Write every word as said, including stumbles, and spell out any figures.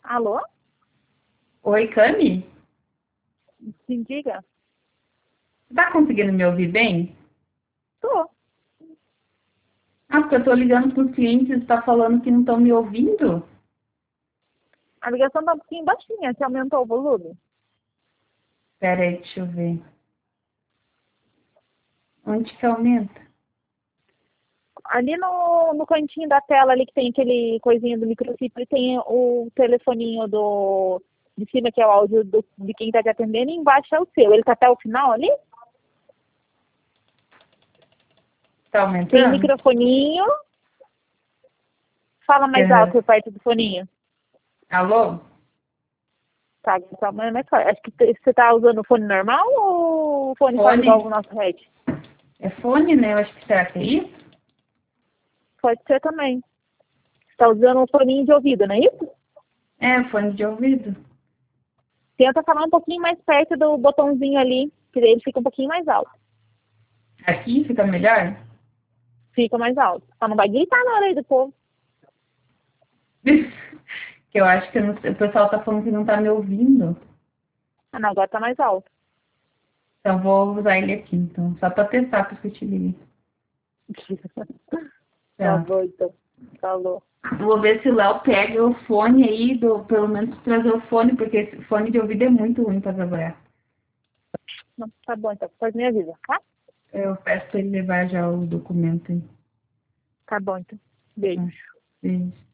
Alô? Oi, Cami? Sim, diga. Tá conseguindo me ouvir bem? Tô. Ah, porque eu tô ligando pros clientes e tá falando que não estão me ouvindo? A ligação tá um pouquinho baixinha. Você aumentou o volume? Pera aí, deixa eu ver. Onde que aumenta? Ali no, no cantinho da tela ali que tem aquele coisinha do microfone, tem o telefoninho do, de cima, que é o áudio do, de quem tá te atendendo, e embaixo é o seu. Ele tá até o final ali? Tá Tem o aumentando? microfoninho. Fala mais Aham. alto perto do foninho. Alô? Tá, tá mais mais forte. Acho que você tá usando o fone normal ou o fone faz igual Fone? o nosso head? É fone, né? Eu acho que será que é isso? Pode ser também. Você tá usando um foninho de ouvido, não é isso? É, fone de ouvido. Tenta falar um pouquinho mais perto do botãozinho ali, que daí ele fica um pouquinho mais alto. Aqui fica melhor? Fica mais alto. Só não vai gritar na orelha do povo. Que eu acho que eu não- o pessoal tá falando que não tá me ouvindo. Ah, não, agora tá mais alto. Então vou usar ele aqui, então. Só pra testar, por isso que eu te liguei. Tá Tá. bom, então. Falou. Vou ver se o Léo pega o fone aí, do, pelo menos trazer o fone, porque esse fone de ouvido é muito ruim pra trabalhar. Não, tá bom, então. Depois me avisa, tá? Eu peço pra ele levar já o documento aí. Tá bom, então. Beijo. Tá? Beijo.